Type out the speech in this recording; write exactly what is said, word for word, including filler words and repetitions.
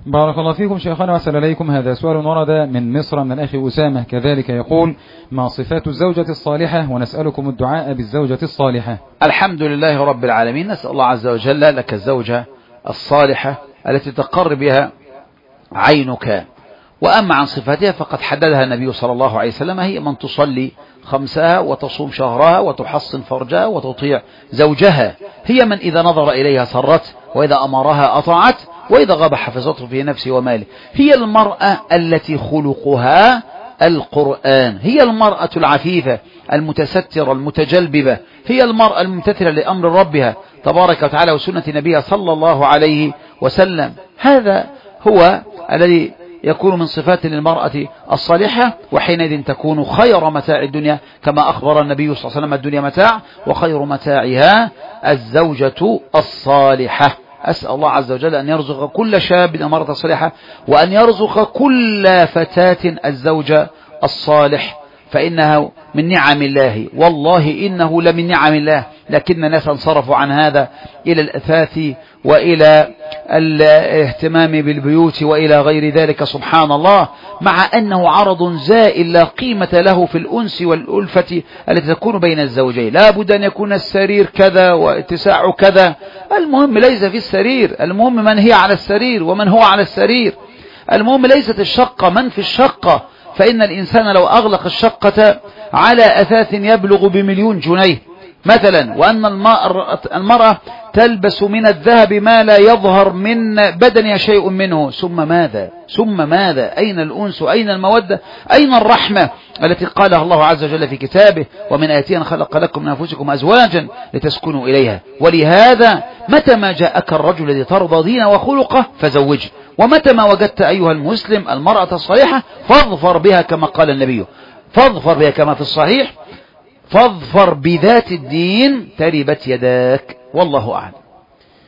بارك الله فيكم شيخنا وأحسن إليكم. هذا سؤال ورد من مصر من الأخ أسامة كذلك يقول: ما صفات الزوجة الصالحة؟ ونسألكم الدعاء بالزوجة الصالحة. الحمد لله رب العالمين، نسأل الله عز وجل لك الزوجة الصالحة التي تقر بها عينك. وأما عن صفاتها فقد حددها النبي صلى الله عليه وسلم: هي من تصلي خمسها وتصوم شهرها وتحصن فرجها وتطيع زوجها، هي من إذا نظر إليها سرت، وإذا أمرها أطاعت، وإذا غاب حفظته في نفسه وماله. هي المرأة التي خلقها القرآن، هي المرأة العفيفة المتسترة المتجلببة، هي المرأة الممتثلة لأمر ربها تبارك وتعالى وسنة نبيها صلى الله عليه وسلم. هذا هو الذي يكون من صفات للمرأة الصالحة، وحينئذ تكون خير متاع الدنيا، كما أخبر النبي صلى الله عليه وسلم: الدنيا متاع وخير متاعها الزوجة الصالحة. أسأل الله عز وجل أن يرزق كل شاب المرأة الصالحة، وأن يرزق كل فتاة الزوجة الصالح، فإنها من نعم الله، والله إنه لمن نعم الله، لكن الناس انصرفوا عن هذا إلى الأثاث وإلى الاهتمام بالبيوت وإلى غير ذلك، سبحان الله، مع أنه عرض زائل لا قيمة له في الأنس والألفة التي تكون بين الزوجين. لا بد أن يكون السرير كذا واتساع كذا، المهم ليس في السرير، المهم من هي على السرير ومن هو على السرير، المهم ليست الشقة من في الشقة، فإن الإنسان لو أغلق الشقة على أثاث يبلغ بمليون جنيه مثلا، وأن المرأة تلبس من الذهب ما لا يظهر من بدنها شيء منه، ثم ماذا ثم ماذا أين الأنس؟ أين المودة؟ أين الرحمة التي قالها الله عز وجل في كتابه: ومن آياته أن خلق لكم من أنفسكم أزواجا لتسكنوا إليها. ولهذا متى ما جاءك الرجل الذي ترضى دينه وخلقه فزوجه، ومتى ما وجدت أيها المسلم المرأة الصالحة فاظفر بها، كما قال النبي: فاظفر بها كما في الصحيح: فاظفر بذات الدين تربت يداك. والله أعلم.